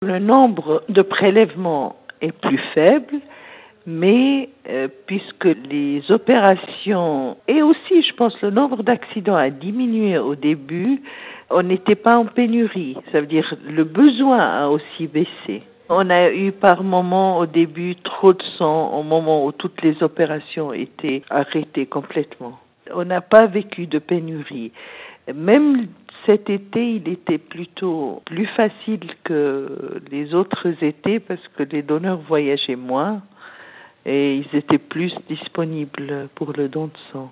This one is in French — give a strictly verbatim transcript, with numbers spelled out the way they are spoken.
Le nombre de prélèvements est plus faible, mais euh, puisque les opérations et aussi, je pense, le nombre d'accidents a diminué au début, on n'était pas en pénurie. Ça veut dire le besoin a aussi baissé. On a eu par moment au début trop de sang au moment où toutes les opérations étaient arrêtées complètement. On n'a pas vécu de pénurie. Même cet été, il était plutôt plus facile que les autres étés parce que les donneurs voyageaient moins et ils étaient plus disponibles pour le don de sang.